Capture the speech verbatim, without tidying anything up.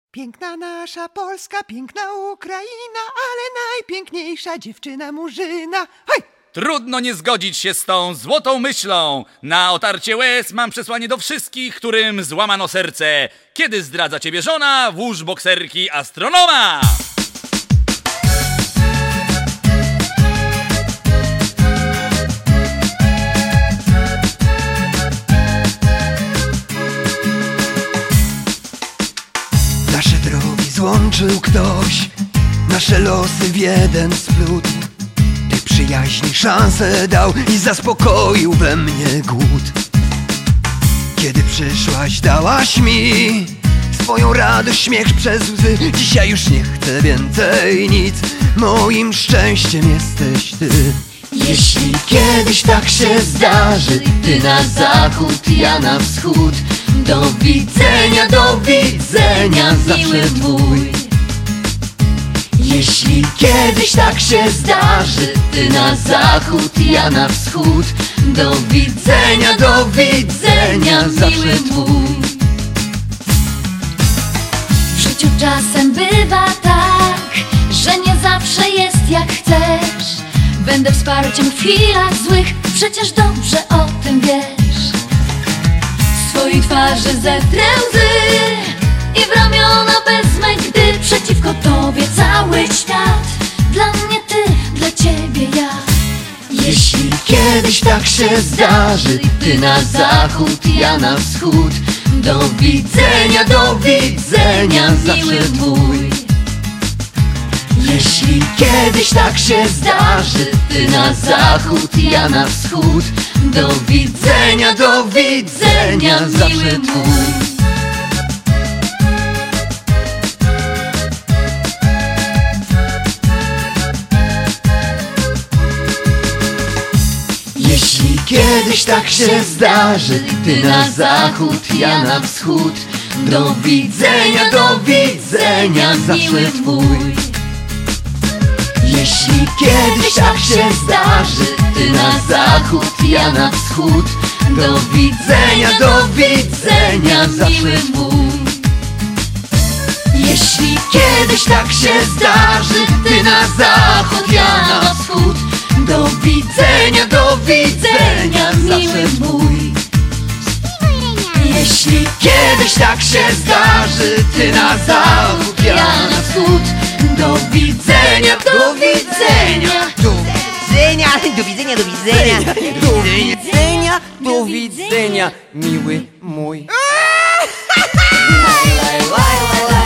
Piękna nasza Polska, piękna Ukraina, ale najpiękniejsza dziewczyna Murzyna. Hej! Trudno nie zgodzić się z tą złotą myślą. Na otarcie łez mam przesłanie do wszystkich, którym złamano serce. Kiedy zdradza ciebie żona, włóż bokserki astronoma. Nasze drogi złączył ktoś, nasze losy w jeden splótł. Tej przyjaźni szansę dał i zaspokoił we mnie głód. Kiedy przyszłaś, dałaś mi swoją radość, śmiech przez łzy. Dzisiaj już nie chcę więcej nic, moim szczęściem jesteś ty. Jeśli kiedyś tak się zdarzy, ty na zachód, ja na wschód, do widzenia, do widzenia, zawsze twój. Jeśli kiedyś tak się zdarzy, ty na zachód, ja na wschód, do widzenia, do widzenia, zawsze twój. W życiu czasem bywa tak, że nie zawsze jest jak chcesz. Będę wsparciem w chwilach złych, przecież dobrze o tym wiesz. Z twojej twarzy zetrę łzy i w ramiona wezmę, gdy przeciwko tobie cały świat. Dla mnie ty, dla ciebie ja. Jeśli kiedyś tak się zdarzy, ty na zachód, ja na wschód, do widzenia, do widzenia, zawsze twój. Jeśli kiedyś tak się zdarzy, ty na zachód, ja na wschód, do widzenia, do widzenia, zawsze twój. Jeśli kiedyś tak się zdarzy, ty na zachód, ja na wschód, do widzenia, do widzenia, zawsze twój. Jeśli kiedyś tak się zdarzy, ty na zachód, ja na wschód, do widzenia, do widzenia, zawsze twój. Jeśli kiedyś tak się zdarzy, ty na zachód, ja na wschód, do widzenia, do widzenia, zawsze twój. Jeśli kiedyś tak się zdarzy, ty na zachód, ja na wschód, do widzenia, do widzenia, Do widzenia, do widzenia, do widzenia, do widzenia, do widzenia, miły mój. laj, laj, laj, laj.